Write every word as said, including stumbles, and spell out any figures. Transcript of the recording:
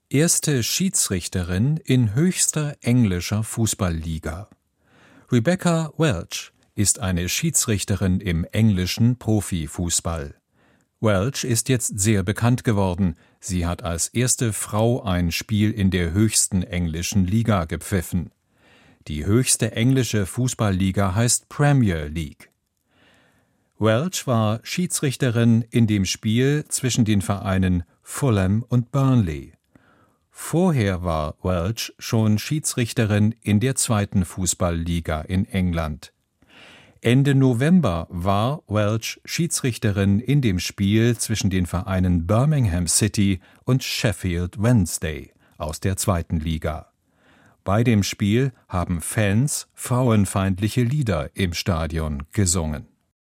Erste Schiedsrichterin in höchster englischer Fußballliga. Rebecca Welch ist eine Schiedsrichterin im englischen Profifußball. Welch ist jetzt sehr bekannt geworden. Sie hat als erste Frau ein Spiel in der höchsten englischen Liga gepfiffen. Die höchste englische Fußballliga heißt Premier League. Welch war Schiedsrichterin in dem Spiel zwischen den Vereinen Fulham und Burnley. Vorher war Welch schon Schiedsrichterin in der zweiten Fußballliga in England. Ende November war Welch Schiedsrichterin in dem Spiel zwischen den Vereinen Birmingham City und Sheffield Wednesday aus der zweiten Liga. Bei dem Spiel haben Fans frauenfeindliche Lieder im Stadion gesungen.